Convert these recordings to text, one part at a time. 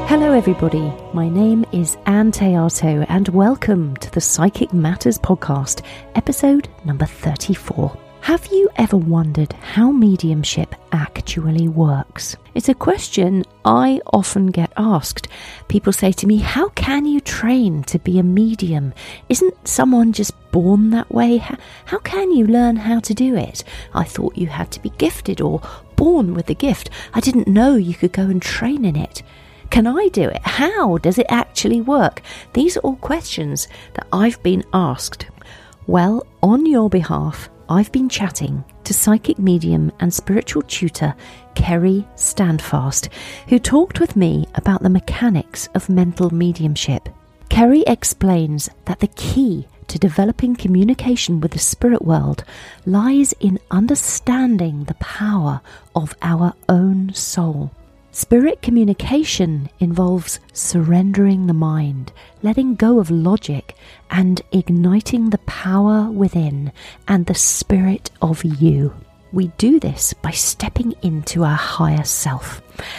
Hello everybody, my name is Anne Teato and welcome to the Psychic Matters podcast, episode number 34. Have you ever wondered how mediumship actually works? It's a question I often get asked. People say to me, how can you train to be a medium? Isn't someone just born that way? How can you learn how to do it? I thought you had to be gifted or born with the gift. I didn't know you could go and train in it. Can I do it? How does it actually work? These are all questions that I've been asked. Well, on your behalf, I've been chatting to psychic medium and spiritual tutor Kerry Standfast, who talked with me about the mechanics of mental mediumship. Kerry explains that the key to developing communication with the spirit world lies in understanding the power of our own soul. Spirit communication involves surrendering the mind, letting go of logic, and igniting the power within and the spirit of you. We do this by stepping into our higher self,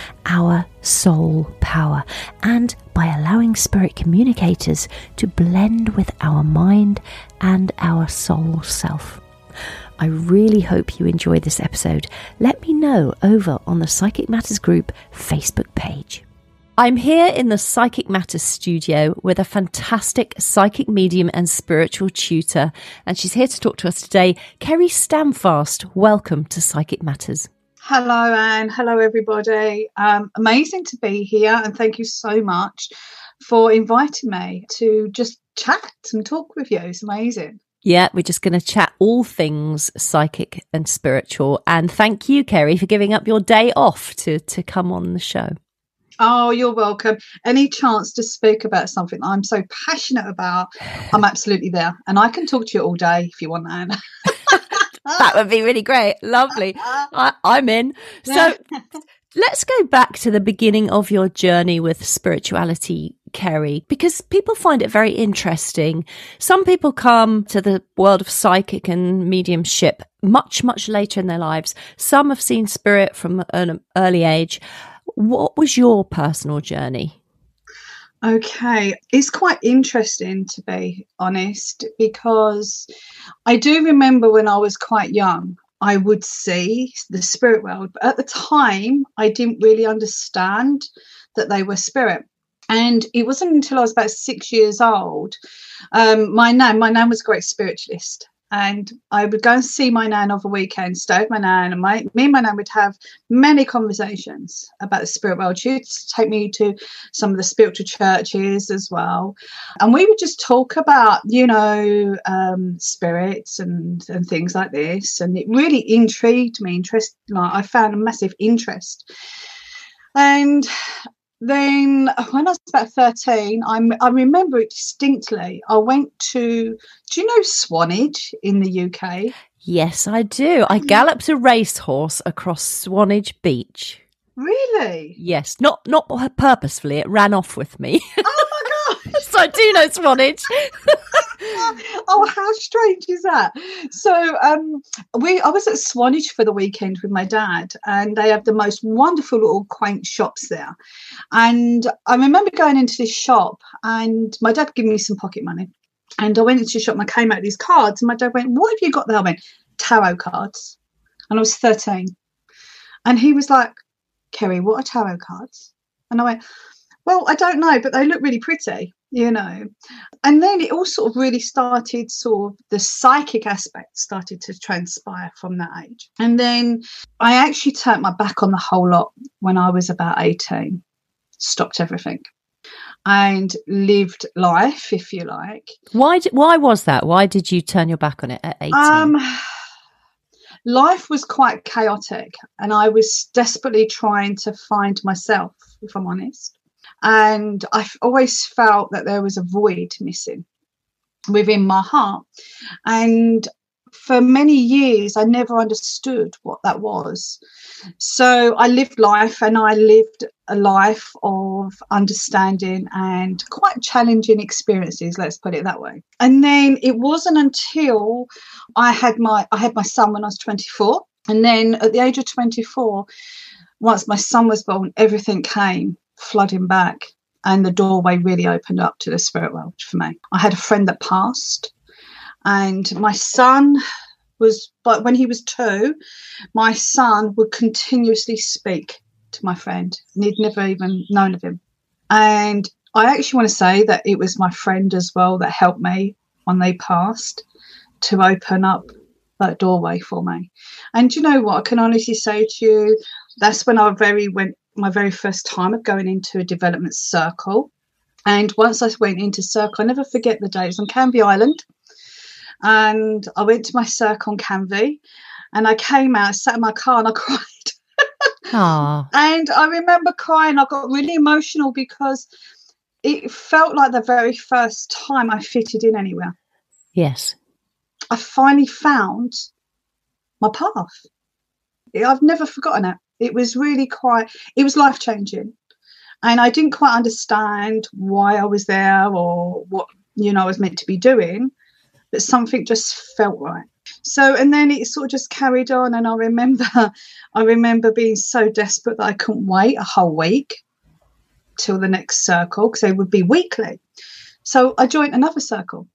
our soul power, and by allowing spirit communicators to blend with our mind and our soul self. I really hope you enjoyed this episode. Let me know over on the Psychic Matters group Facebook page. I'm here in the Psychic Matters studio with a fantastic psychic medium and spiritual tutor, and she's here to talk to us today. Kerry Standfast, welcome to Psychic Matters. Hello, Anne. Hello, everybody. Amazing to be here, and thank you so much for inviting me to just chat and talk with you. It's amazing. Yeah, we're just going to chat all things psychic and spiritual. And thank you, Kerry, for giving up your day off to come on the show. Oh, you're welcome. Any chance to speak about something I'm so passionate about, I'm absolutely there. And I can talk to you all day if you want, Anne. That would be really great. Lovely. I'm in. So let's go back to the beginning of your journey with spirituality, Kerry, because people find it very interesting. Some people come to the world of psychic and mediumship much, much later in their lives. Some have seen spirit from an early age. What was your personal journey? Okay, it's quite interesting, to be honest, because I do remember when I was quite young, I would see the spirit world, but at the time I didn't really understand that they were spirit. And it wasn't until I was about 6 years old. My nan was a great spiritualist, and I would go and see my nan over weekends, stay with my nan, and me and my nan would have many conversations about the spirit world. She would take me to some of the spiritual churches as well, and we would just talk about, spirits and things like this, and it really intrigued me. I found a massive interest. And then when I was about 13, I remember it distinctly. I went do you know Swanage in the UK? Yes, I do. I galloped a racehorse across Swanage Beach. Really? Yes, not purposefully. It ran off with me. Oh my gosh! So I do know Swanage. Oh, how strange is that? So I was at Swanage for the weekend with my dad, and they have the most wonderful little quaint shops there. And I remember going into this shop, and my dad gave me some pocket money. And I went into the shop and I came out with these cards, and my dad went, "What have you got there?" I went, "Tarot cards." And I was 13. And he was like, "Kerry, what are tarot cards?" And I went, "Well, I don't know, but they look really pretty, And then it all sort of really started, the psychic aspect started to transpire from that age. And then I actually turned my back on the whole lot when I was about 18, stopped everything and lived life, if you like. Why was that? Why did you turn your back on it at 18? Life was quite chaotic, and I was desperately trying to find myself, if I'm honest. And I've always felt that there was a void missing within my heart. And for many years, I never understood what that was. So I lived life, and I lived a life of understanding and quite challenging experiences, let's put it that way. And then it wasn't until I had my son when I was 24. And then at the age of 24, once my son was born, everything came. flooding back, and the doorway really opened up to the spirit world for me. I had a friend that passed, and my son but when he was 2, my son would continuously speak to my friend, and he'd never even known of him. And I actually want to say that it was my friend as well that helped me when they passed to open up that doorway for me. And you know what? I can honestly say to you, that's when my very first time of going into a development circle. And once I went into circle, I never forget the day. It was on Canvey Island. And I went to my circle on Canvey, and I came out, sat in my car, and I cried. Aww. And I remember crying. I got really emotional because it felt like the very first time I fitted in anywhere. Yes. I finally found my path. I've never forgotten it. It was really it was life-changing. And I didn't quite understand why I was there or what, I was meant to be doing, but something just felt right. So, and then it sort of just carried on. And I remember being so desperate that I couldn't wait a whole week till the next circle, because they would be weekly. So I joined another circle.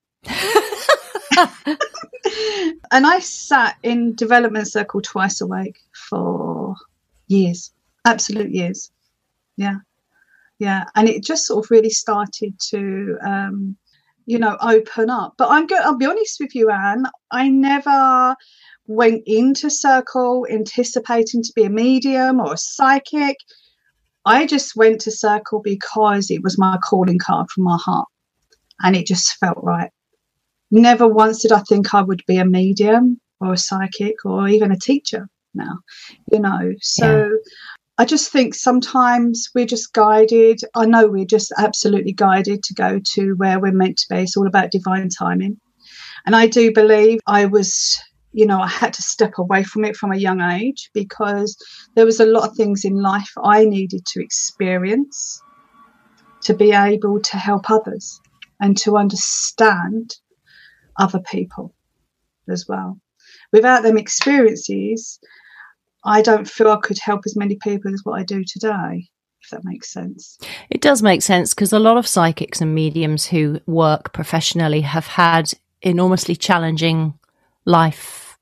And I sat in development circle twice a week for years, absolute years. Yeah. And it just sort of really started to, open up. But I'll be honest with you, Anne, I never went into circle anticipating to be a medium or a psychic. I just went to circle because it was my calling card from my heart, and it just felt right. Never once did I think I would be a medium or a psychic or even a teacher now, So yeah. I just think sometimes we're just guided. I know we're just absolutely guided to go to where we're meant to be. It's all about divine timing. And I do believe I was, I had to step away from it from a young age, because there was a lot of things in life I needed to experience to be able to help others and to understand other people as well. Without them experiences, I don't feel I could help as many people as what I do today, if that makes sense. It does make sense, because a lot of psychics and mediums who work professionally have had enormously challenging life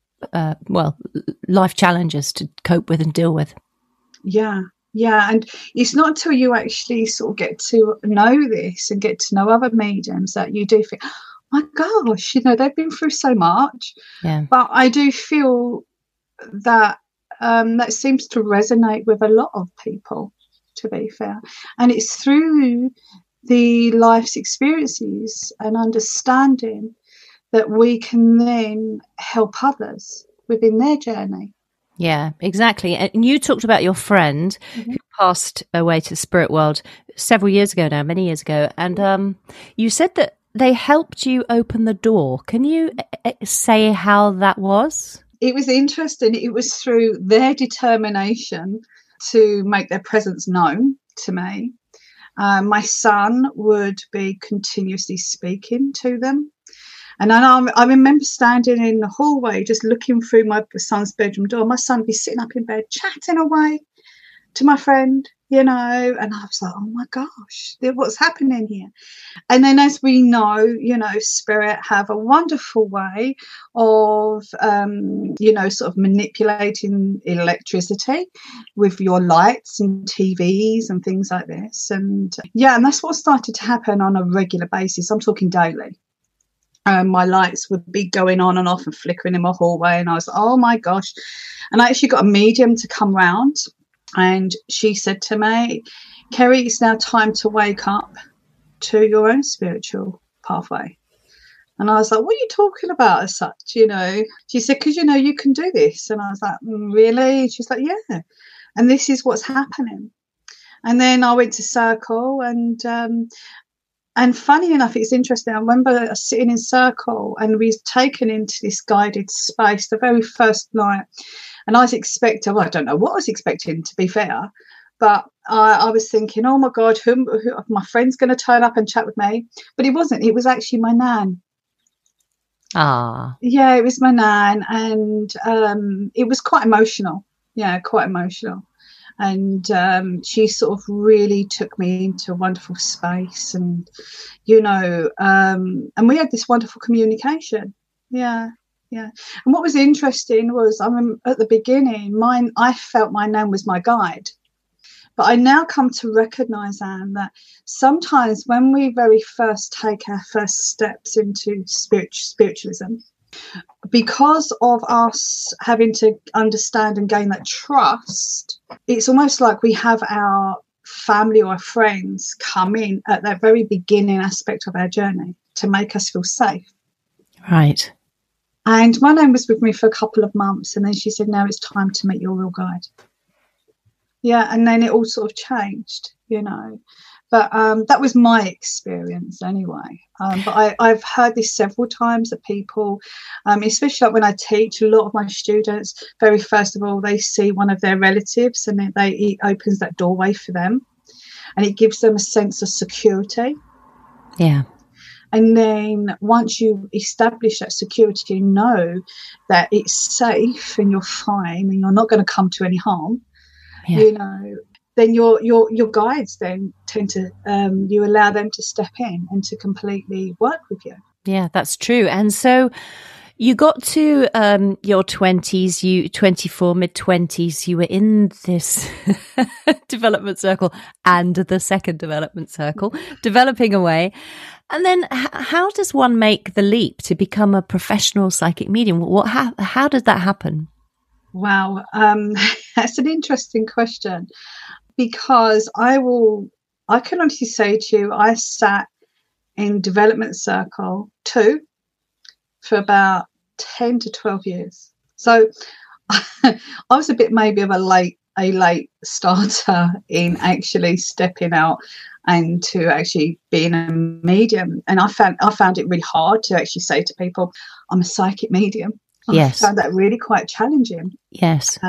challenges to cope with and deal with. Yeah, and it's not until you actually sort of get to know this and get to know other mediums that you do think, my gosh, they've been through so much. Yeah. But I do feel that that seems to resonate with a lot of people, to be fair. And it's through the life's experiences and understanding that we can then help others within their journey. Yeah, exactly. And you talked about your friend who passed away to the spirit world several years ago now, many years ago. And you said that they helped you open the door. Can you say how that was? It was interesting. It was through their determination to make their presence known to me. My son would be continuously speaking to them. And I remember standing in the hallway, just looking through my son's bedroom door. My son would be sitting up in bed, chatting away to my friend, and I was like, oh my gosh, what's happening here? And then, as we know, spirit have a wonderful way of, sort of manipulating electricity with your lights and TVs and things like this. And and that's what started to happen on a regular basis. I'm talking daily. My lights would be going on and off and flickering in my hallway. And I was like, oh my gosh. And I actually got a medium to come round. And she said to me, Kerry, it's now time to wake up to your own spiritual pathway. And I was like, what are you talking about as such, She said, because, you can do this. And I was like, really? She's like, yeah. And this is what's happening. And then I went to Circle, and funny enough, it's interesting. I remember sitting in Circle, and we was taken into this guided space the very first night. And I was expecting, I don't know what I was expecting, to be fair, but I was thinking, oh my God, who my friend's going to turn up and chat with me? But it wasn't. It was actually my nan. Ah. Yeah, it was my nan, and it was quite emotional. Yeah, quite emotional. And she sort of really took me into a wonderful space, and and we had this wonderful communication. Yeah. And what was interesting was, at the beginning, I felt my name was my guide. But I now come to recognise, Anne, that sometimes when we very first take our first steps into spiritualism, because of us having to understand and gain that trust, it's almost like we have our family or our friends come in at that very beginning aspect of our journey to make us feel safe. Right. And my name was with me for a couple of months, and then she said, now it's time to meet your real guide. Yeah, and then it all sort of changed, But that was my experience anyway. But I've heard this several times that people, especially like when I teach, a lot of my students, very first of all, they see one of their relatives, and it opens that doorway for them, and it gives them a sense of security. Yeah. And then once you establish that security, you know that it's safe and you're fine and you're not going to come to any harm. Yeah. Then your guides then tend to you allow them to step in and to completely work with you. Yeah, that's true. And so you got to your 20s, you 24, mid-20s, you were in this development circle and the second development circle, developing away. And then how does one make the leap to become a professional psychic medium? How did that happen? Wow, that's an interesting question, because I can honestly say to you, I sat in development circle 2 for about 10 to 12 years. So I was a bit maybe of a late starter in actually stepping out and to actually being a medium. And I found it really hard to actually say to people, I'm a psychic medium. Yes. I found that really quite challenging. Yes.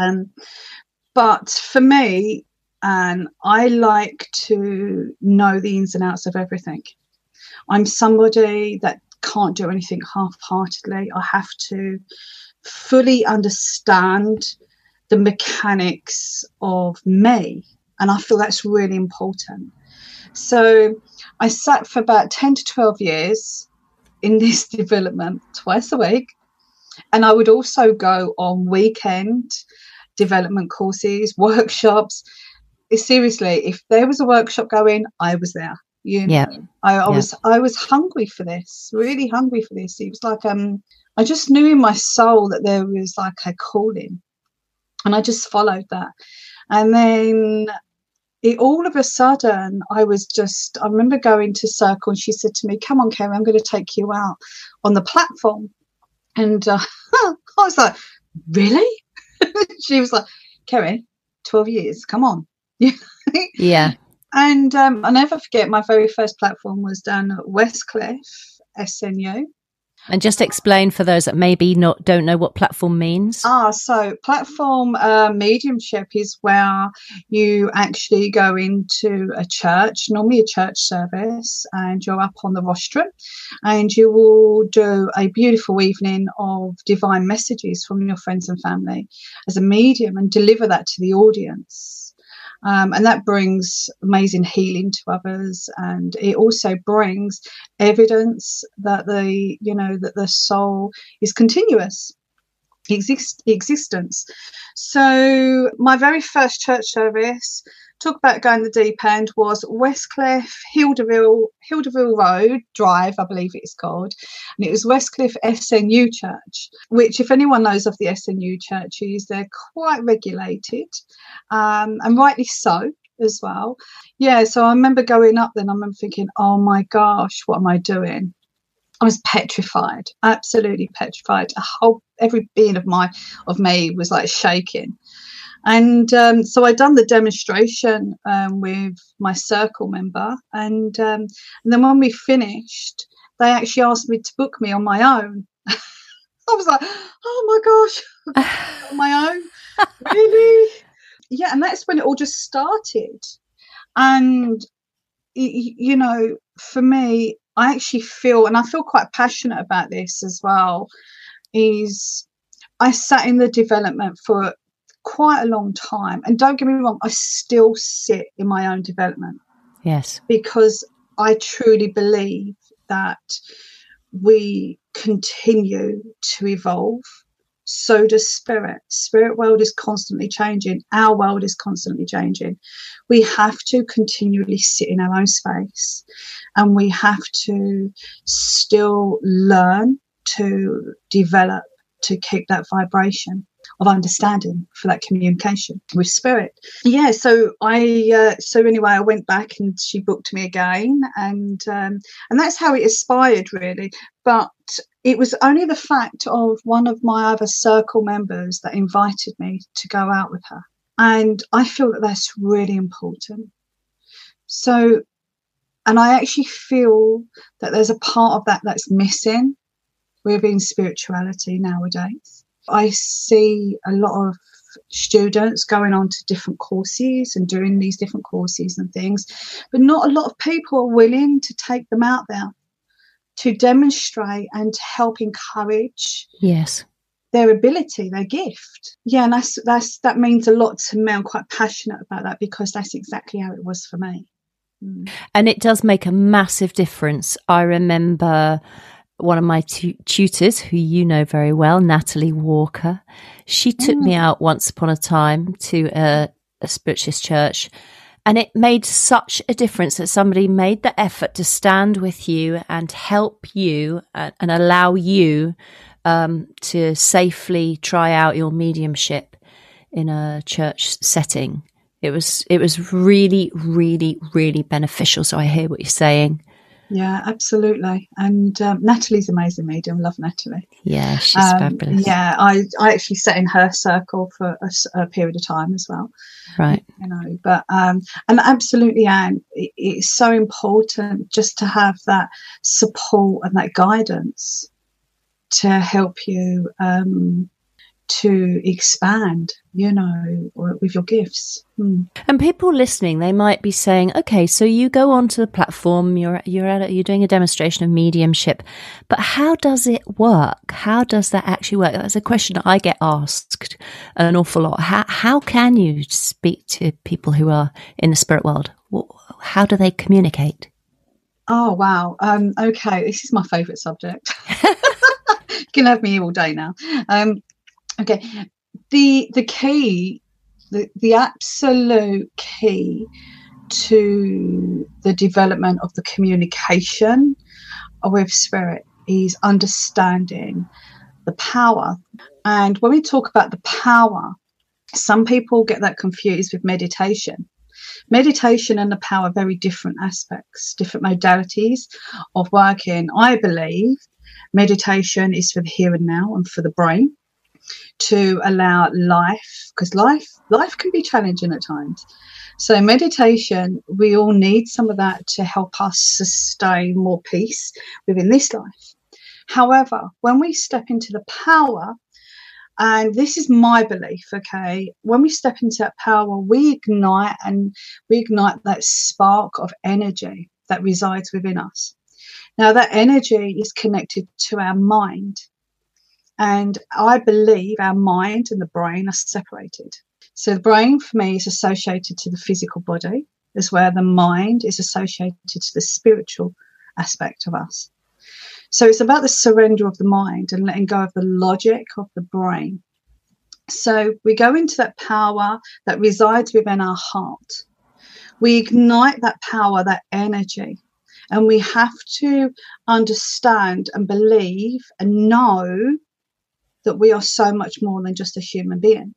But for me, and I like to know the ins and outs of everything. I'm somebody that can't do anything half-heartedly. I have to fully understand the mechanics of me, and I feel that's really important. So I sat for about 10 to 12 years in this development twice a week. And I would also go on weekend development courses, workshops. Seriously, if there was a workshop going, I was there. I was hungry for this, really hungry for this. It was like I just knew in my soul that there was like a calling, and I just followed that. And then all of a sudden, I remember going to Circle, and she said to me, "Come on, Kerry, I'm going to take you out on the platform." And I was like, really? She was like, Kerry, 12 years, come on. Yeah. And I'll never forget, my very first platform was down at Westcliff, SNU. And just explain for those that maybe don't know what platform means. So platform mediumship is where you actually go into a church, normally a church service, and you're up on the rostrum, and you will do a beautiful evening of divine messages from your friends and family as a medium and deliver that to the audience. And that brings amazing healing to others, and it also brings evidence that the soul is continuous existence. So my very first church service, talk about going the deep end, was Westcliff, Hilderville Road Drive, I believe it's called, and it was Westcliff SNU Church, which, if anyone knows of the SNU churches, they're quite regulated, and rightly so as well. Yeah, so I remember going up then, I remember thinking, oh my gosh, what am I doing? I was petrified, absolutely petrified. Every being of me was like shaking. And so I'd done the demonstration with my circle member, and then when we finished, they actually asked me to book me on my own. I was like, oh my gosh, on my own, really? Yeah, and that's when it all just started. And for me, I actually feel, and I feel quite passionate about this as well, is I sat in the development for quite a long time. And don't get me wrong, I still sit in my own development. Yes. Because I truly believe that we continue to evolve. So does spirit. Spirit world is constantly changing. Our world is constantly changing. We have to continually sit in our own space, and we have to still learn to develop, to keep that vibration of understanding for that communication with spirit. Yeah, so anyway, I went back and she booked me again, and that's how it aspired, really. But it was only the fact of one of my other circle members that invited me to go out with her, and I feel that that's really important. So, and I actually feel that there's a part of that that's missing within spirituality nowadays. I see a lot of students going on to different courses and doing these different courses and things, but not a lot of people are willing to take them out there to demonstrate and to help encourage their ability, their gift. Yeah, and that means a lot to me. I'm quite passionate about that because that's exactly how it was for me. And it does make a massive difference. I remember one of my tutors, who you know very well, Natalie Walker, she took me out once upon a time to a spiritualist church, and it made such a difference that somebody made the effort to stand with you and help you and allow you to safely try out your mediumship in a church setting. It was really, really, really beneficial. So I hear what you're saying. Yeah, absolutely. And Natalie's amazing medium. Love Natalie. Yeah, she's fabulous. Yeah, I actually sat in her circle for a period of time as well. Right. You know, but and absolutely, Anne, it's so important just to have that support and that guidance to help you to expand, you know, with your gifts. And people listening, they might be saying, okay, so you go onto the platform, you're doing a demonstration of mediumship, but how does it work? How does that actually work? That's a question that I get asked an awful lot. How can you speak to people who are in the spirit world? How do they communicate? Oh, wow. Okay, this is my favourite subject. You can have me here all day now. Okay, the key, the absolute key to the development of the communication with spirit is understanding the power. And when we talk about the power, some people get that confused with meditation. Meditation and the power are very different aspects, different modalities of working. I believe meditation is for the here and now and for the brain, to allow life, because life can be challenging at times. So meditation, we all need some of that to help us sustain more peace within this life. However, when we step into the power, and this is my belief, okay, when we step into that power, we ignite that spark of energy that resides within us. Now, that energy is connected to our mind. And I believe our mind and the brain are separated. So the brain, for me, is associated to the physical body, as where the mind is associated to the spiritual aspect of us. So it's about the surrender of the mind and letting go of the logic of the brain. So we go into that power that resides within our heart. We ignite that power, that energy, and we have to understand and believe and know that we are so much more than just a human being.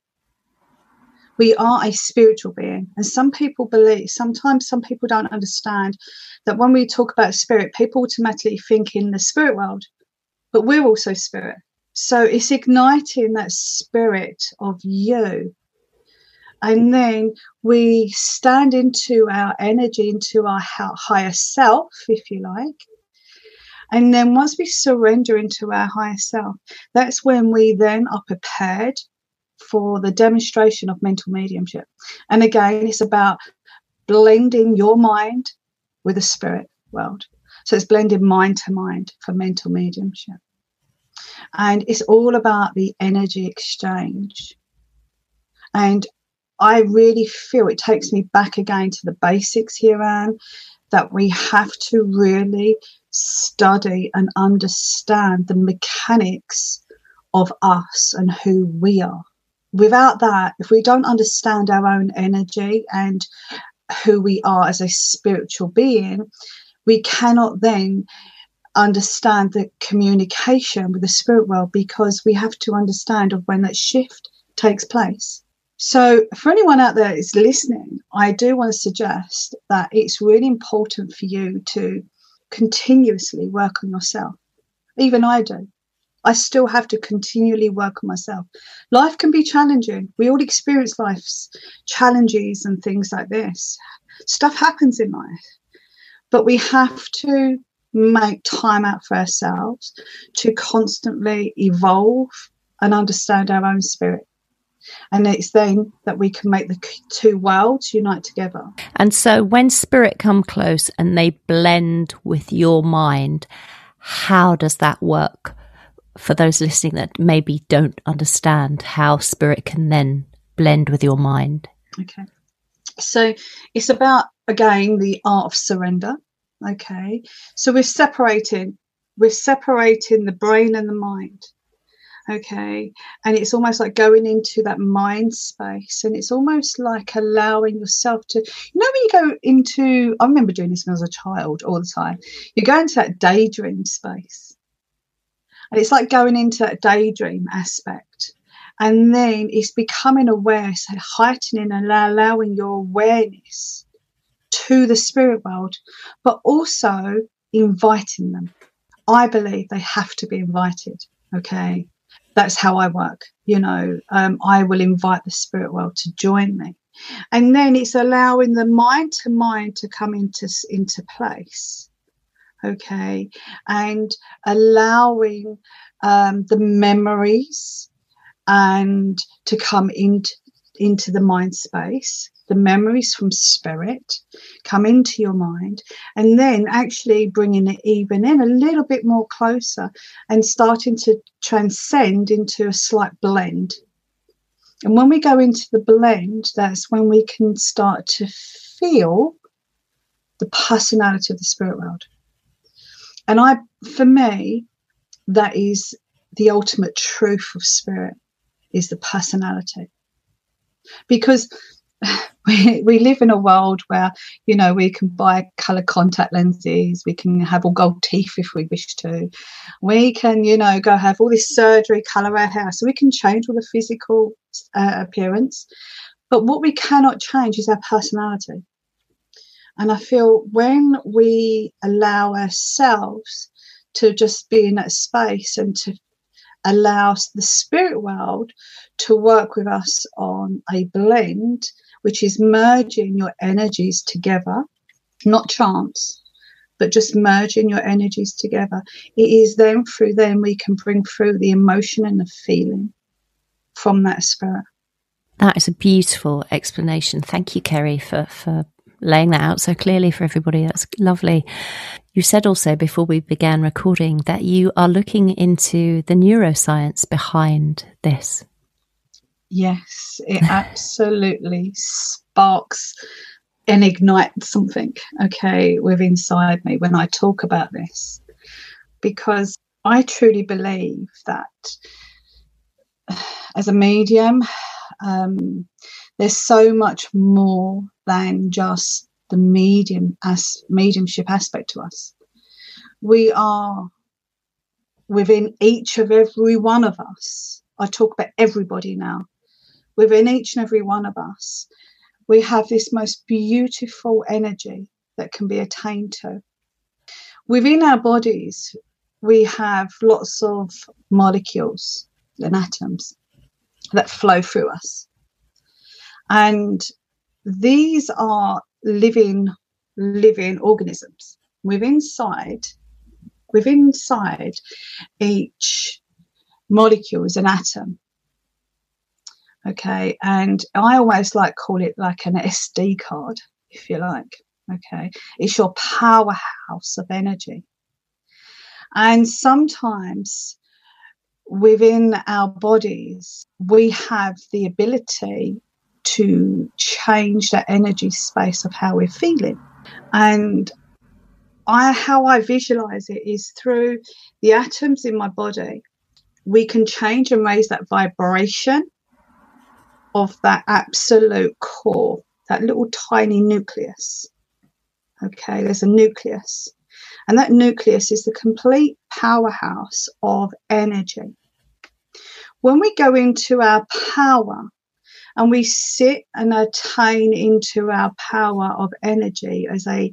We are a spiritual being. And sometimes some people don't understand that when we talk about spirit, people automatically think in the spirit world, but we're also spirit. So it's igniting that spirit of you. And then we stand into our energy, into our higher self, if you like. And then once we surrender into our higher self, that's when we then are prepared for the demonstration of mental mediumship. And again, it's about blending your mind with the spirit world. So it's blending mind to mind for mental mediumship. And it's all about the energy exchange. And I really feel it takes me back again to the basics here, Anne, that we have to really study and understand the mechanics of us and who we are. Without that, if we don't understand our own energy and who we are as a spiritual being, we cannot then understand the communication with the spirit world, because we have to understand of when that shift takes place. So for anyone out there that's listening, I do want to suggest that it's really important for you to continuously work on yourself. Even I do. I still have to continually work on myself. Life can be challenging. We all experience life's challenges and things like this. Stuff happens in life. But we have to make time out for ourselves to constantly evolve and understand our own spirit. And it's then that we can make the two worlds unite together. And so when spirit come close and they blend with your mind, how does that work? For those listening that maybe don't understand how spirit can then blend with your mind. Okay. So it's about, again, the art of surrender. Okay. So we're separating the brain and the mind. Okay. And it's almost like going into that mind space, and it's almost like allowing yourself to, when you go into, I remember doing this when I was a child all the time, you go into that daydream space. And it's like going into that daydream aspect. And then it's becoming aware, so heightening and allowing your awareness to the spirit world, but also inviting them. I believe they have to be invited. Okay. That's how I work. I will invite the spirit world to join me. And then it's allowing the mind to come into place. Okay, and allowing the memories and to come into the mind space, the memories from spirit come into your mind, and then actually bringing it even in a little bit more closer and starting to transcend into a slight blend. And when we go into the blend, that's when we can start to feel the personality of the spirit world. And for me, that is the ultimate truth of spirit, is the personality. Because we live in a world where, we can buy colour contact lenses, we can have all gold teeth if we wish to. We can, go have all this surgery, colour our hair. So we can change all the physical appearance. But what we cannot change is our personality. And I feel when we allow ourselves to just be in that space and to allow the spirit world to work with us on a blend, which is merging your energies together, not chance, but just merging your energies together. It is then through them we can bring through the emotion and the feeling from that spirit. That is a beautiful explanation. Thank you, Kerry, for laying that out so clearly for everybody. That's lovely. You said also before we began recording that you are looking into the neuroscience behind this. Yes, it absolutely sparks and ignites something, within inside me when I talk about this, because I truly believe that as a medium, there's so much more than just the mediumship aspect to us. We are within each of every one of us. I talk about everybody now. Within each and every one of us, we have this most beautiful energy that can be attained to. Within our bodies, we have lots of molecules and atoms that flow through us. And these are living organisms. Within inside each molecule is an atom. Okay, and I always call it like an SD card, if you like. Okay, it's your powerhouse of energy. And sometimes within our bodies, we have the ability to change that energy space of how we're feeling. And how I visualize it is through the atoms in my body. We can change and raise that vibration of that absolute core, that little tiny nucleus. Okay, there's a nucleus. And that nucleus is the complete powerhouse of energy. When we go into our power and we sit and attain into our power of energy as our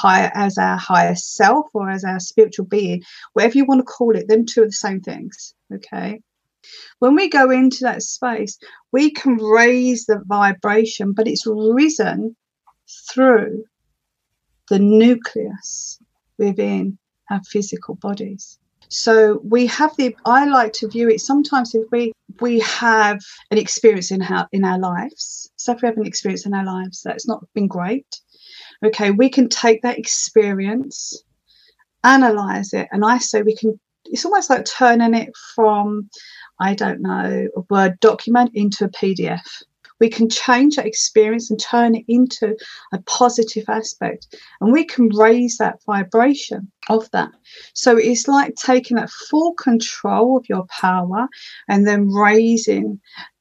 higher self or as our spiritual being, whatever you want to call it, them two are the same things. Okay. When we go into that space, we can raise the vibration, but it's risen through the nucleus within our physical bodies. So we have I like to view it sometimes if we have an experience in our lives. So if we have an experience in our lives that's not been great, okay, we can take that experience, analyze it, and I say it's almost like turning it from, I don't know, a Word document into a PDF. We can change that experience and turn it into a positive aspect, and we can raise that vibration of that. So it's like taking that full control of your power and then raising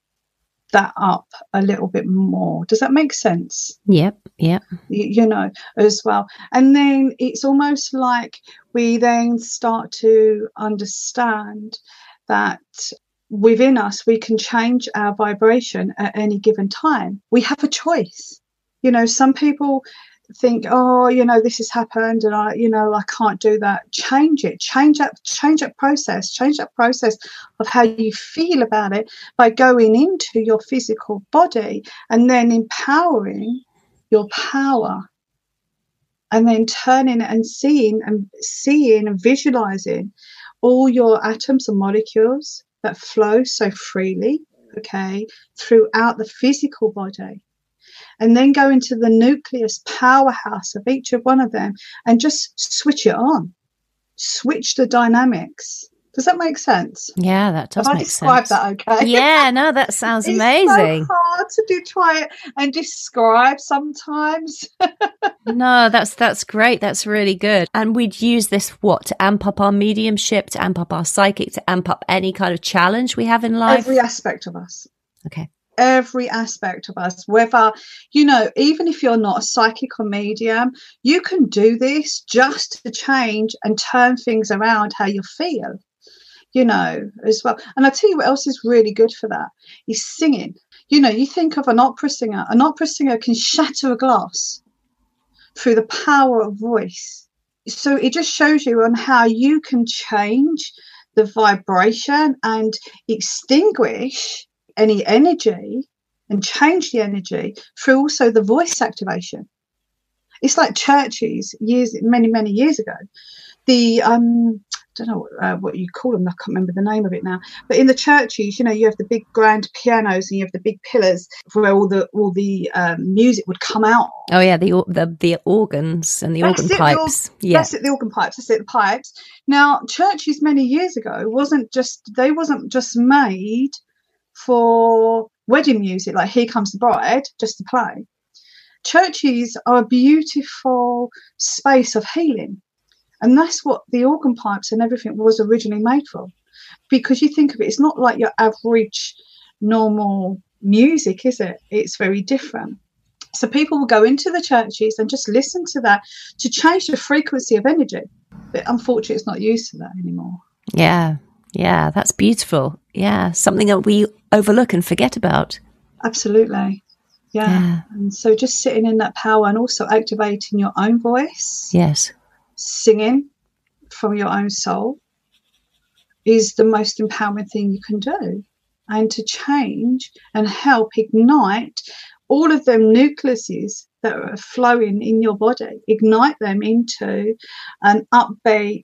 that up a little bit more. Does that make sense? Yep. You know, as well. And then it's almost like we then start to understand that within us, we can change our vibration at any given time. We have a choice. You know, some people think, oh, you know, this has happened and I can't do that. Change it. Change that process of how you feel about it by going into your physical body and then empowering your power and then turning and seeing and visualizing all your atoms and molecules that flow so freely, okay, throughout the physical body. And then go into the nucleus powerhouse of each of one of them and just switch it on. Switch the dynamics. Does that make sense? Yeah, that does make sense. Have I described that okay? Yeah, no, that sounds amazing. It's so hard to try it and describe sometimes. No, that's great. That's really good. And we'd use this, to amp up our mediumship, to amp up our psychic, to amp up any kind of challenge we have in life? Every aspect of us. Okay. Every aspect of us, whether, you know, even if you're not a psychic or medium, you can do this just to change and turn things around how you feel, you know, as well. And I'll tell you what else is really good for that is singing. You know, you think of an opera singer can shatter a glass through the power of voice. So it just shows you on how you can change the vibration and extinguish any energy and change the energy through also the voice activation. It's like churches many years ago. The I don't know what you call them. I can't remember the name of it now. But in the churches, you know, you have the big grand pianos and you have the big pillars where all the music would come out. Oh yeah, the organs and the organ pipes. That's it, the organ pipes. That's it, the pipes. Now, churches many years ago wasn't just made for wedding music, like Here Comes the Bride, just to play. Churches are a beautiful space of healing. And that's what the organ pipes and everything was originally made for. Because you think of it, it's not like your average normal music, is it? It's very different. So people will go into the churches and just listen to that to change the frequency of energy. But unfortunately, it's not used for that anymore. Yeah, that's beautiful. Yeah, something that we overlook and forget about. Absolutely. Yeah. And so just sitting in that power and also activating your own voice. Yes. Singing from your own soul is the most empowering thing you can do. And to change and help ignite all of them nucleuses that are flowing in your body, ignite them into an upbeat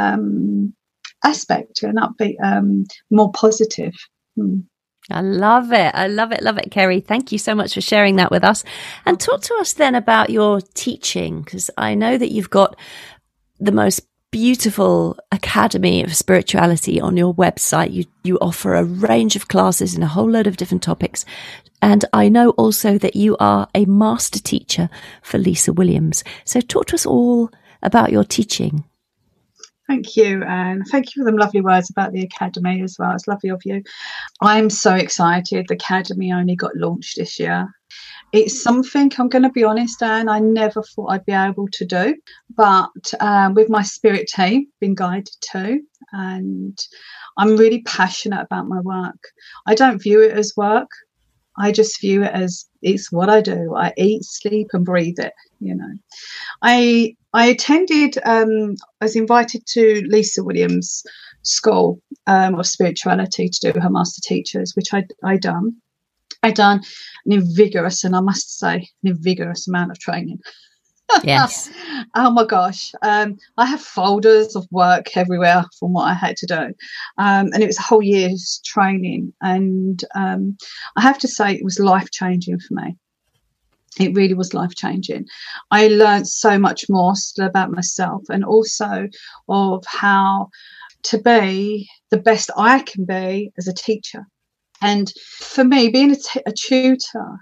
aspect, an upbeat, more positive. I love it, Kerry. Thank you so much for sharing that with us. And talk to us then about your teaching, because I know that you've got the most beautiful Academy of Spirituality on your website. You offer a range of classes in a whole load of different topics. And I know also that you are a master teacher for Lisa Williams. So talk to us all about your teaching. Thank you, and thank you for them lovely words about the Academy as well. It's lovely of you. I'm so excited. The Academy only got launched this year. It's something, I'm going to be honest, Anne, I never thought I'd be able to do. But with my spirit team, been guided to, and I'm really passionate about my work. I don't view it as work. I just view it as it's what I do. I eat, sleep and breathe it, you know. I attended, I was invited to Lisa Williams' School of Spirituality to do her Master Teachers, which I done. I done an invigorous, and I must say, an invigorous amount of training. Yes. Oh my gosh. I have folders of work everywhere from what I had to do. And it was a whole year's training. And I have to say it was life-changing for me. It really was life-changing. I learned so much more still about myself, and also of how to be the best I can be as a teacher. And for me, being a tutor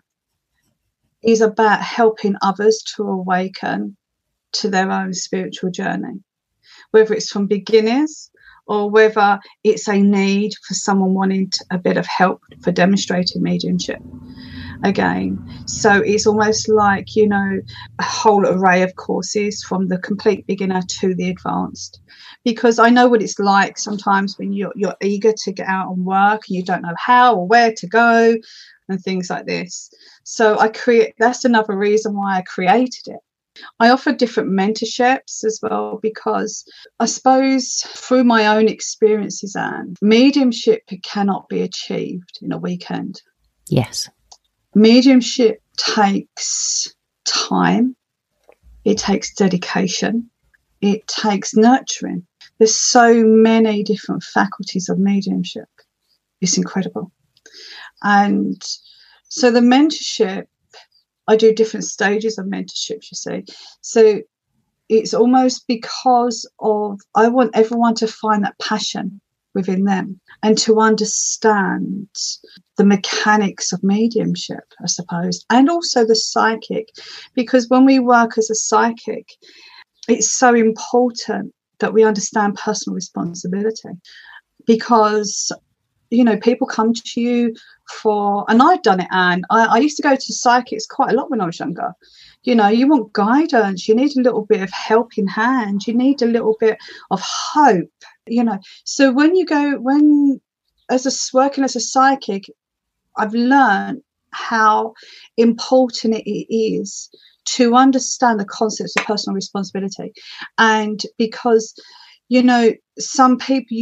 is about helping others to awaken to their own spiritual journey, whether it's from beginners or whether it's a need for someone wanting a bit of help for demonstrating mediumship again. So it's almost like, you know, a whole array of courses from the complete beginner to the advanced. Because I know what it's like sometimes when you're eager to get out and work and you don't know how or where to go and things like this. So that's another reason why I created it. I offer different mentorships as well, because I suppose through my own experiences, Anne, mediumship cannot be achieved in a weekend. Yes. Mediumship takes time. It takes dedication. It takes nurturing. There's so many different faculties of mediumship. It's incredible. And so the mentorship, I do different stages of mentorship, you see. So it's almost because I want everyone to find that passion within them and to understand the mechanics of mediumship, I suppose, and also the psychic. Because when we work as a psychic, it's so important that we understand personal responsibility, because, you know, people come to you and I've done it, Anne. I used to go to psychics quite a lot when I was younger. You know, you want guidance. You need a little bit of helping hand. You need a little bit of hope, you know. So working as a psychic, I've learned how important it is to understand the concepts of personal responsibility. And because, you know, some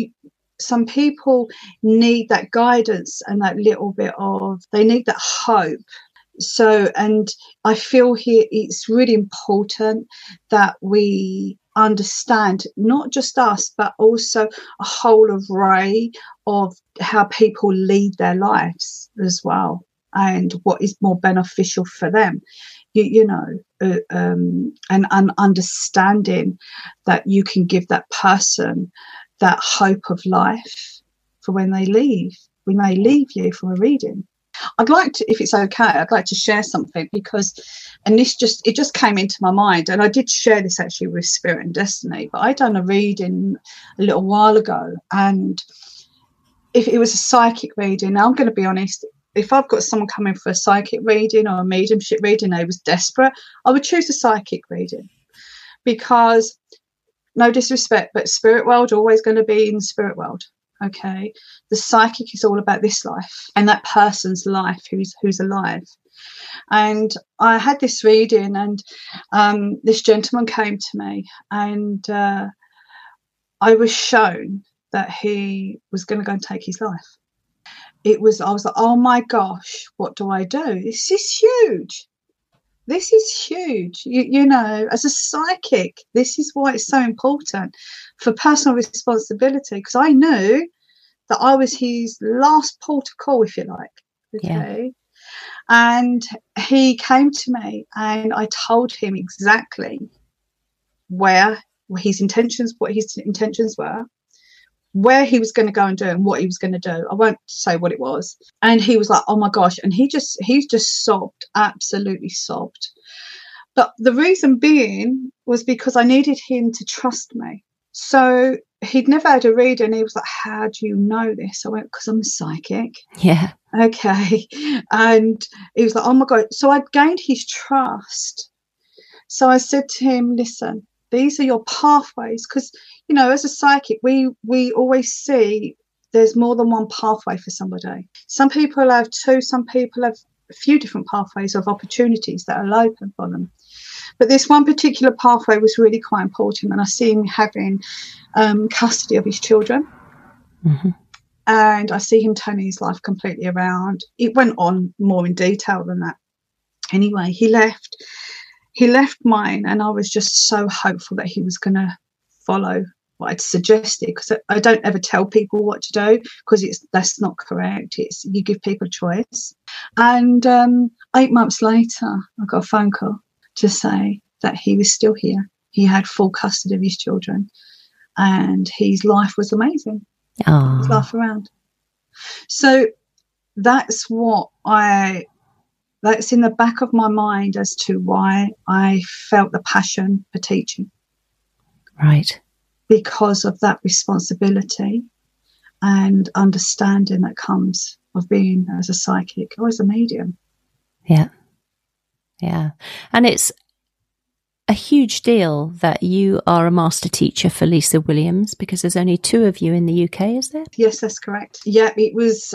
people need that guidance and that little bit they need that hope. So, and I feel here it's really important that we understand not just us, but also a whole array of how people lead their lives as well, and what is more beneficial for them. And understanding that you can give that person that hope of life for when they leave you for a reading. I'd like to, if it's okay, I'd like to share something, because, and it just came into my mind, and I did share this actually with Spirit and Destiny, but I done a reading a little while ago, and if it was a psychic reading, now I'm going to be honest, if I've got someone coming for a psychic reading or a mediumship reading, they was desperate, I would choose a psychic reading, because, no disrespect, but spirit world always going to be in the spirit world. Okay, the psychic is all about this life and that person's life who's alive. And I had this reading, and this gentleman came to me, and I was shown that he was going to go and take his life. I was like, oh my gosh, what do I do? This is huge. This is huge. You know, as a psychic, this is why it's so important for personal responsibility, because I knew that I was his last port of call, if you like. Okay. Yeah. And he came to me, and I told him exactly where what his intentions were, where he was going to go and do and what he was going to do. I won't say what it was. And he was like, oh my gosh. And he just sobbed, absolutely sobbed. But the reason being was because I needed him to trust me. So he'd never had a reader, and he was like, how do you know this? I went, because I'm a psychic. Yeah. Okay. And he was like, oh my God. So I'd gained his trust. So I said to him, listen, these are your pathways. Because, you know, as a psychic, we always see there's more than one pathway for somebody. Some people have two, some people have a few different pathways of opportunities that are open for them. But this one particular pathway was really quite important, and I see him having custody of his children. Mm-hmm. And I see him turning his life completely around. It went on more in detail than that. Anyway, he left mine, and I was just so hopeful that he was going to follow what I'd suggested, because I don't ever tell people what to do, because that's not correct. It's you give people a choice. And 8 months later, I got a phone call to say that he was still here. He had full custody of his children, and his life was amazing. Aww. His life around. So that's that's in the back of my mind as to why I felt the passion for teaching. Right. Because of that responsibility and understanding that comes of being as a psychic or as a medium. Yeah. Yeah. And it's a huge deal that you are a master teacher for Lisa Williams, because there's only 2 of you in the UK, is there? Yes, that's correct. Yeah, it was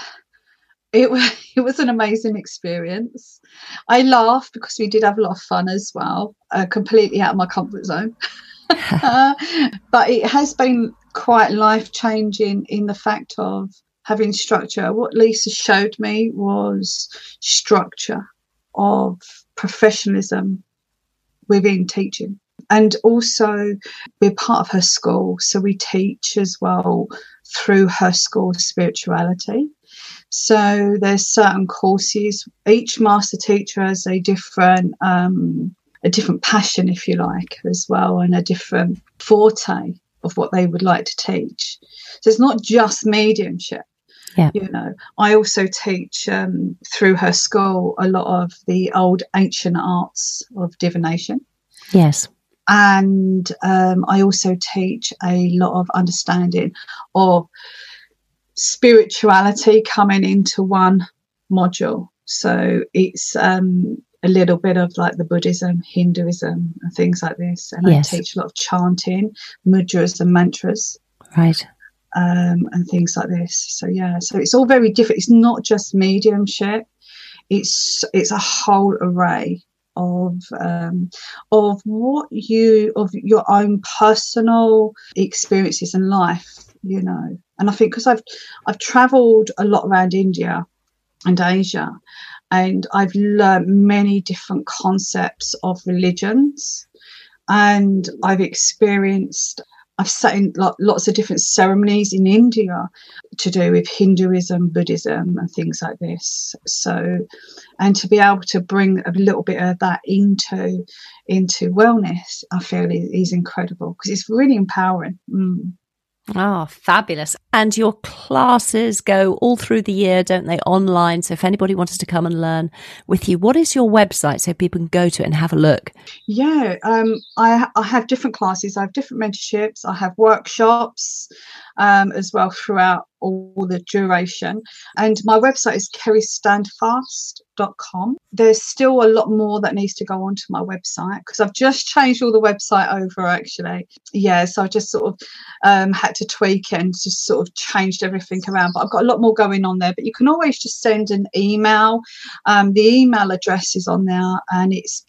it was an amazing experience. I laugh because we did have a lot of fun as well, completely out of my comfort zone. But it has been quite life-changing in the fact of having structure. What Lisa showed me was structure of professionalism within teaching. And also we're part of her school, so we teach as well through her school spirituality. So there's certain courses. Each master teacher has a different passion, if you like, as well, and a different forte of what they would like to teach. So it's not just mediumship. Yeah. You know, I also teach through her school a lot of the old ancient arts of divination. Yes. And I also teach a lot of understanding of spirituality coming into one module. So it's a little bit of like the Buddhism, Hinduism and things like this. And yes. I teach a lot of chanting, mudras and mantras. Right. And things like this. So yeah, so it's all very different. It's not just mediumship. It's a whole array of your own personal experiences in life, you know. And I think because I've travelled a lot around India and Asia, and I've learned many different concepts of religions, and I've sat in lots of different ceremonies in India to do with Hinduism, Buddhism and things like this. So, and to be able to bring a little bit of that into wellness, I feel is incredible, because it's really empowering. Oh, fabulous. And your classes go all through the year, don't they, online? So if anybody wanted to come and learn with you, what is your website so people can go to it and have a look? Yeah, I have different classes. I have different mentorships. I have workshops as well throughout all the duration. And my website is kerrystandfast.com. There's still a lot more that needs to go onto my website, because I've just changed all the website over, actually. Yeah, so I just sort of had to tweak and just sort of changed everything around. But I've got a lot more going on there. But you can always just send an email. The email address is on there, and it's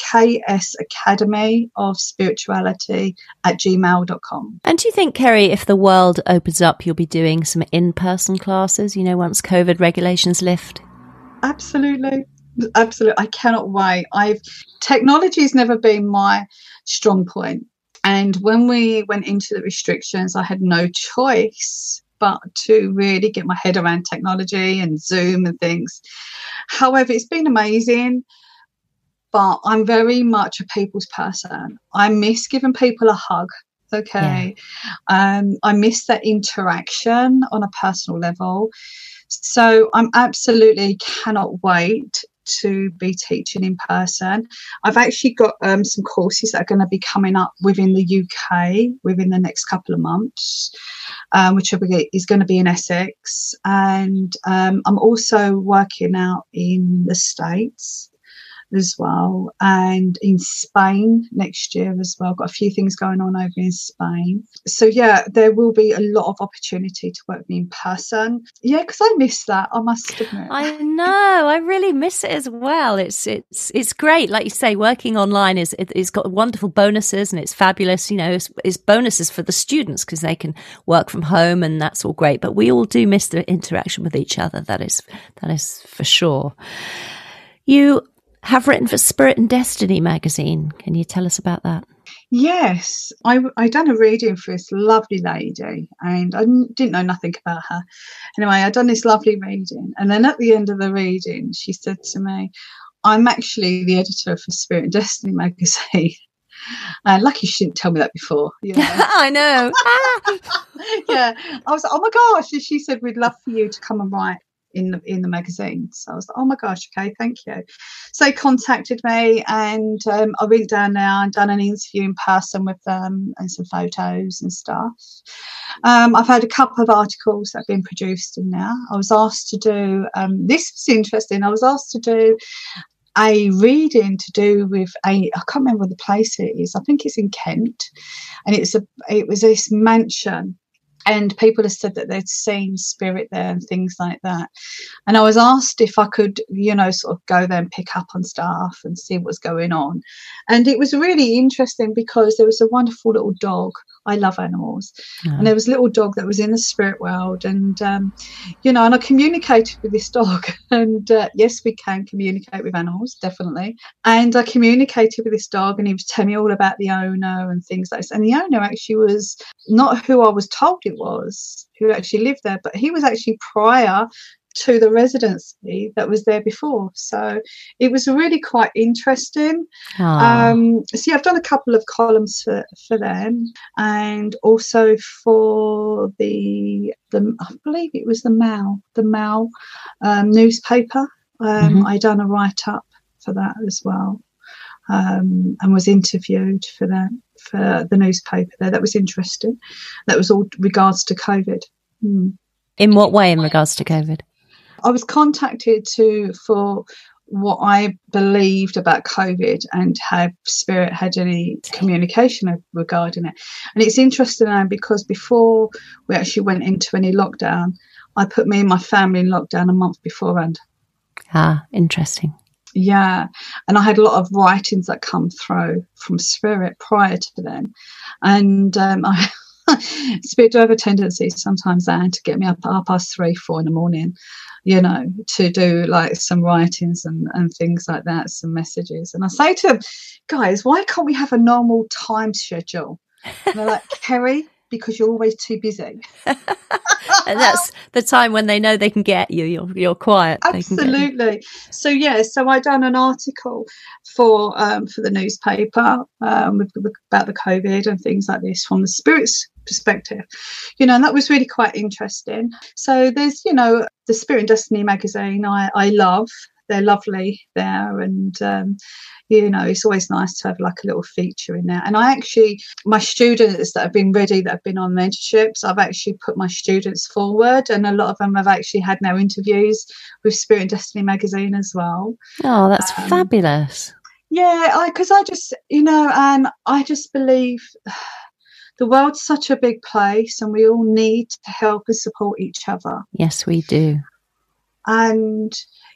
ksacademyofspirituality@gmail.com. And do you think, Kerry, if the world opens up, you'll be doing some in-person classes, you know, once COVID regulations lift? Absolutely. I cannot wait. Technology has never been my strong point. And when we went into the restrictions, I had no choice but to really get my head around technology and Zoom and things. However, it's been amazing, but I'm very much a people's person. I miss giving people a hug. Okay. I miss that interaction on a personal level. So I'm absolutely cannot wait to be teaching in person. I've actually got some courses that are going to be coming up within the UK within the next couple of months, which is going to be in Essex. And I'm also working out in the States as well, and in Spain next year as well. Got a few things going on over in Spain. So yeah, there will be a lot of opportunity to work with me in person. Yeah, because I miss that, I must admit. I know, I really miss it as well. It's great, like you say, working online it's got wonderful bonuses, and it's fabulous. You know, it's bonuses for the students because they can work from home, and that's all great. But we all do miss the interaction with each other. That is for sure. You have written for Spirit and Destiny magazine. Can you tell us about that? Yes, I done a reading for this lovely lady, and I didn't know nothing about her. Anyway, I done this lovely reading, and then at the end of the reading, she said to me, "I'm actually the editor for Spirit and Destiny magazine." Lucky she didn't tell me that before. You know? I know. Yeah, I was like, "Oh my gosh!" And she said, "We'd love for you to come and write in the magazine." So I was like, "Oh my gosh, okay, thank you." So they contacted me, and I went down there and done an interview in person with them and some photos and stuff. I've had a couple of articles that have been produced in there. I was asked to do this was interesting. I was asked to do a reading to do with I can't remember what the place it is. I think it's in Kent, and it was this mansion. And people have said that they'd seen spirit there and things like that. And I was asked if I could, sort of go there and pick up on stuff and see what's going on. And it was really interesting because there was a wonderful little dog. I love animals. And there was a little dog that was in the spirit world. And, and I communicated with this dog. And yes, we can communicate with animals, definitely. And I communicated with this dog, and he was telling me all about the owner and things like this. And the owner actually was not who I was told it was, who actually lived there, but he was actually prior to the residency that was there before. So it was really quite interesting. So yeah, I've done a couple of columns for them, and also for the I believe it was the Mal newspaper. I done a write-up for that as well, and was interviewed for the newspaper there. That was interesting. That was all regards to COVID. In what way in regards to COVID? I was contacted for what I believed about COVID and how Spirit had any communication regarding it. And it's interesting now because before we actually went into any lockdown, I put me and my family in lockdown a month beforehand. Interesting. Yeah, and I had a lot of writings that come through from Spirit prior to then. And Spirit do have a tendency sometimes to get me up at 3:30, 4 in the morning, to do like some writings and things like that, some messages. And I say to them, "Guys, why can't we have a normal time schedule?" And they're like, "Kerry, because you're always too busy." And that's the time when they know they can get you. You're quiet. Absolutely. So I done an article for the newspaper about the COVID and things like this from the Spirit's perspective, and that was really quite interesting. So there's the Spirit and Destiny magazine. I love. They're lovely there, and it's always nice to have like a little feature in there. And my students that have been ready, that have been on mentorships, I've actually put my students forward, and a lot of them have actually had now interviews with Spirit and Destiny magazine as well. Oh, that's fabulous. Yeah, because I just, and I just believe the world's such a big place, and we all need to help and support each other. Yes, we do. And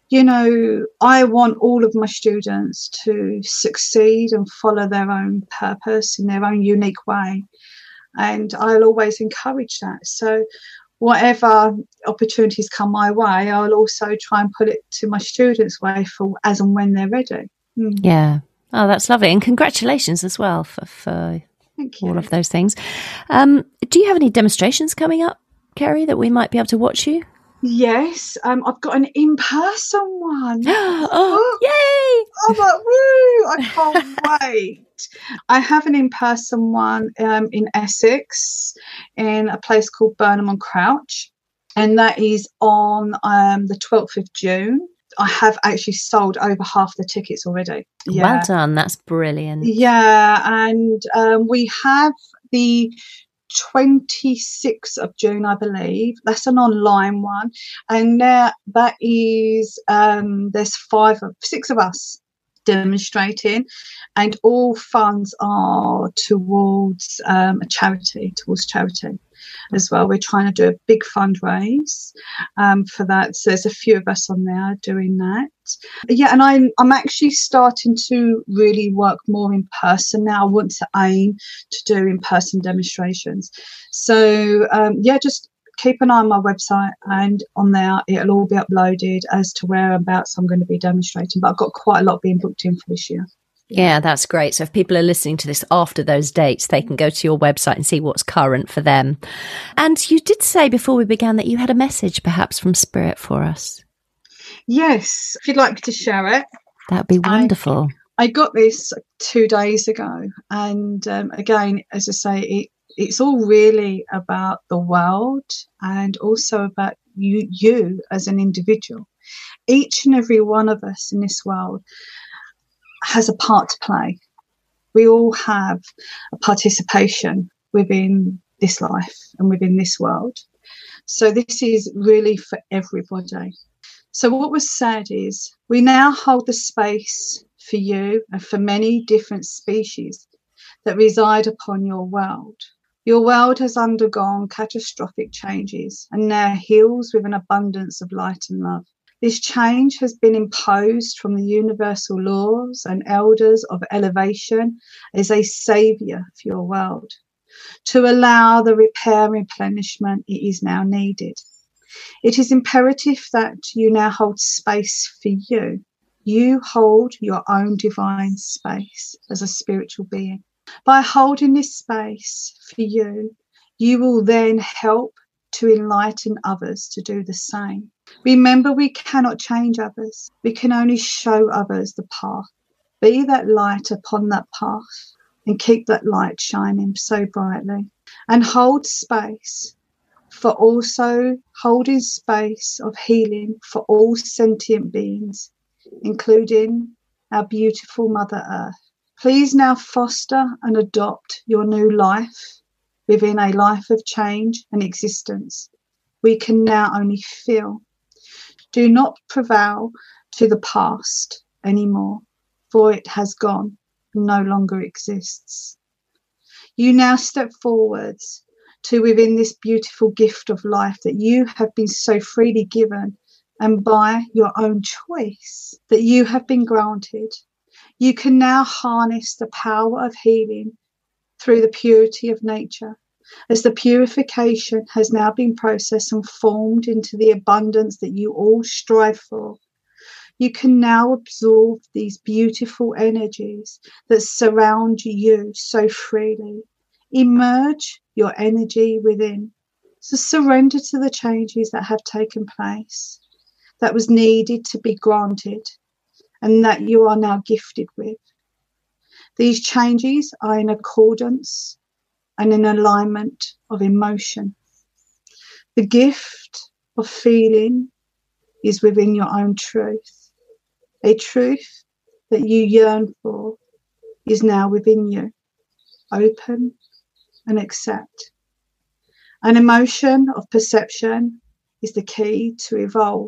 I want all of my students to succeed and follow their own purpose in their own unique way. And I'll always encourage that. So whatever opportunities come my way, I'll also try and put it to my students' way for as and when they're ready. Yeah. Oh, that's lovely. And congratulations as well for all of those things. Do you have any demonstrations coming up, Kerry, that we might be able to watch you? Yes, I've got an in-person one. Oh, yay! I'm like, woo! I can't wait. I have an in-person one in Essex, in a place called Burnham on Crouch, and that is on the 12th of June. I have actually sold over half the tickets already. Yeah. Well done. That's brilliant. Yeah, and we have the 26th of June, I believe. That's an online one, and that is there's 6 of us demonstrating, and all funds are towards charity as well. We're trying to do a big fundraise for that, so there's a few of us on there doing that. Yeah, and I'm actually starting to really work more in person now. I want to aim to do in-person demonstrations, so just keep an eye on my website, and on there it'll all be uploaded as to whereabouts I'm going to be demonstrating, but I've got quite a lot being booked in for this year. Yeah, that's great. So if people are listening to this after those dates, they can go to your website and see what's current for them. And you did say before we began that you had a message perhaps from Spirit for us. Yes, if you'd like to share it. That'd be wonderful. I got this 2 days ago, and again, as I say, it's all really about the world and also about you as an individual. Each and every one of us in this world has a part to play. We all have a participation within this life and within this world. So this is really for everybody. So what was said is, we now hold the space for you and for many different species that reside upon your world. Your world has undergone catastrophic changes and now heals with an abundance of light and love. This change has been imposed from the universal laws and elders of elevation as a saviour for your world. To allow the repair and replenishment it is now needed. It is imperative that you now hold space for you. You hold your own divine space as a spiritual being. By holding this space for you, you will then help to enlighten others to do the same. Remember, we cannot change others. We can only show others the path. Be that light upon that path and keep that light shining so brightly. And hold space for also holding space of healing for all sentient beings, including our beautiful Mother Earth. Please now foster and adopt your new life within a life of change and existence. We can now only feel. Do not prevail to the past anymore, for it has gone, no longer exists. You now step forwards to within this beautiful gift of life that you have been so freely given, and by your own choice that you have been granted. You can now harness the power of healing through the purity of nature, as the purification has now been processed and formed into the abundance that you all strive for. You can now absorb these beautiful energies that surround you so freely. Emerge your energy within. So surrender to the changes that have taken place, that was needed to be granted, and that you are now gifted with. These changes are in accordance and in alignment of emotion. The gift of feeling is within your own truth. A truth that you yearn for is now within you. Open and accept. An emotion of perception is the key to evolve.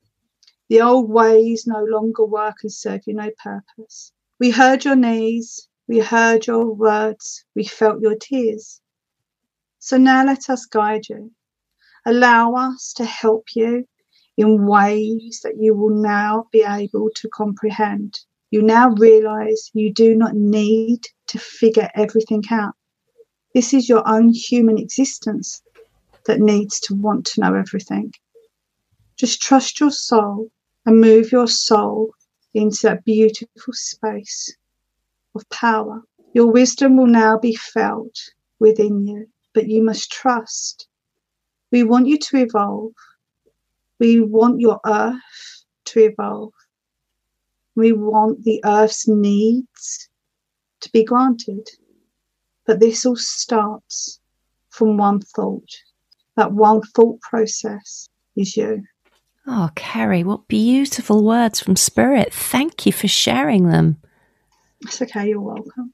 The old ways no longer work and serve you no purpose. We heard your needs, we heard your words, we felt your tears. So now let us guide you. Allow us to help you in ways that you will now be able to comprehend. You now realise you do not need to figure everything out. This is your own human existence that needs to want to know everything. Just trust your soul and move your soul into that beautiful space of power. Your wisdom will now be felt within you, but you must trust. We want you to evolve. We want your earth to evolve. We want the earth's needs to be granted. But this all starts from one thought. That one thought process is you. Oh, Kerry, what beautiful words from Spirit. Thank you for sharing them. That's okay, you're welcome.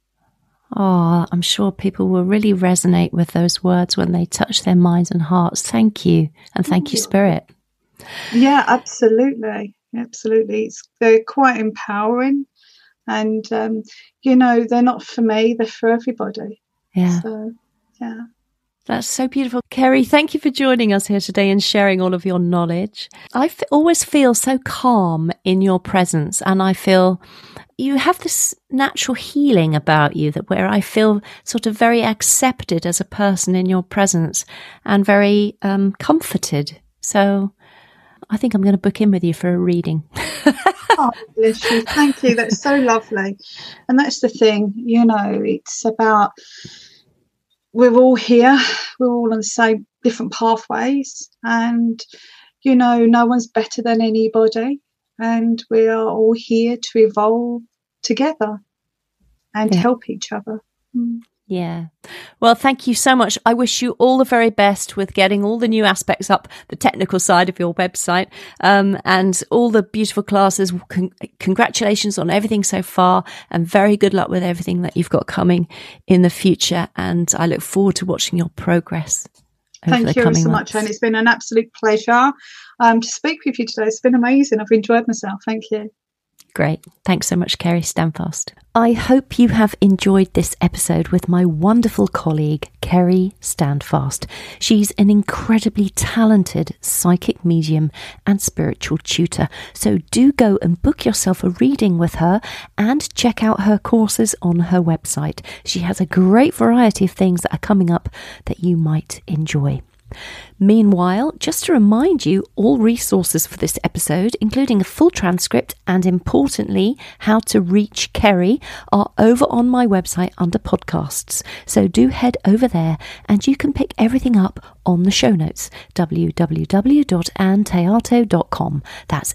Oh, I'm sure people will really resonate with those words when they touch their minds and hearts. Thank you. And thank you, Spirit. Yeah, absolutely. Absolutely. They're quite empowering. And, they're not for me, they're for everybody. Yeah. So, yeah. That's so beautiful. Kerry, thank you for joining us here today and sharing all of your knowledge. I always feel so calm in your presence, and I feel you have this natural healing about you that where I feel sort of very accepted as a person in your presence and very comforted. So I think I'm going to book in with you for a reading. Oh, bless you. Thank you. That's so lovely. And that's the thing, it's about... We're all here. We're all on the same different pathways, and no one's better than anybody, and we are all here to evolve together and help each other. Yeah. Well, thank you so much. I wish you all the very best with getting all the new aspects up, the technical side of your website, and all the beautiful classes. Congratulations on everything so far, and very good luck with everything that you've got coming in the future. And I look forward to watching your progress. Thank you so much, and it's been an absolute pleasure to speak with you today. It's been amazing. I've enjoyed myself. Thank you. Great. Thanks so much, Kerry Standfast. I hope you have enjoyed this episode with my wonderful colleague, Kerry Standfast. She's an incredibly talented psychic medium and spiritual tutor. So do go and book yourself a reading with her and check out her courses on her website. She has a great variety of things that are coming up that you might enjoy. Meanwhile, just to remind you, all resources for this episode, including a full transcript and importantly, how to reach Kerry, are over on my website under podcasts. So do head over there and you can pick everything up on the show notes, www.anntheato.com. That's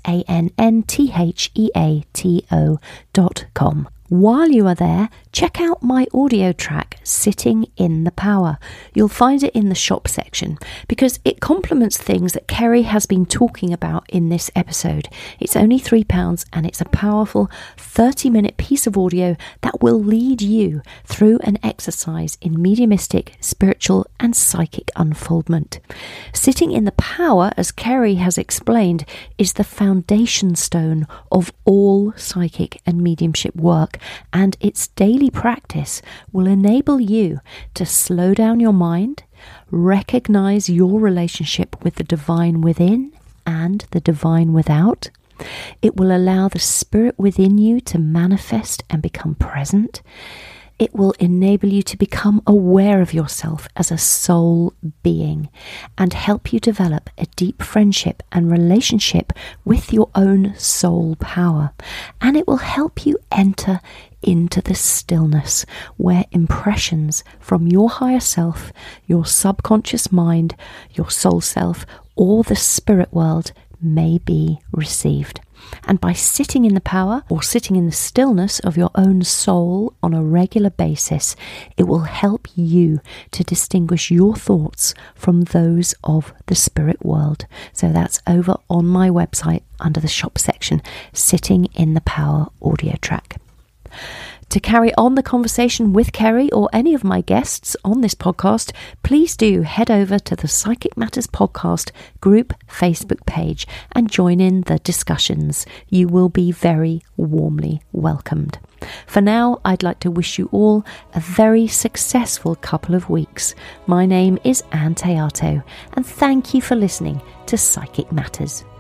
ANNTHEATO.com. While you are there, check out my audio track, Sitting in the Power. You'll find it in the shop section because it complements things that Kerry has been talking about in this episode. It's only £3 and it's a powerful 30-minute piece of audio that will lead you through an exercise in mediumistic, spiritual and psychic unfoldment. Sitting in the Power, as Kerry has explained, is the foundation stone of all psychic and mediumship work, and its daily practice will enable you to slow down your mind, recognize your relationship with the divine within and the divine without. It will allow the spirit within you to manifest and become present. It will enable you to become aware of yourself as a soul being and help you develop a deep friendship and relationship with your own soul power. And it will help you enter into the stillness where impressions from your higher self, your subconscious mind, your soul self, or the spirit world may be received. And by sitting in the power or sitting in the stillness of your own soul on a regular basis, it will help you to distinguish your thoughts from those of the spirit world. So that's over on my website under the shop section, Sitting in the Power audio track. To carry on the conversation with Kerry or any of my guests on this podcast, please do head over to the Psychic Matters Podcast group Facebook page and join in the discussions. You will be very warmly welcomed. For now, I'd like to wish you all a very successful couple of weeks. My name is Anne Theato, and thank you for listening to Psychic Matters.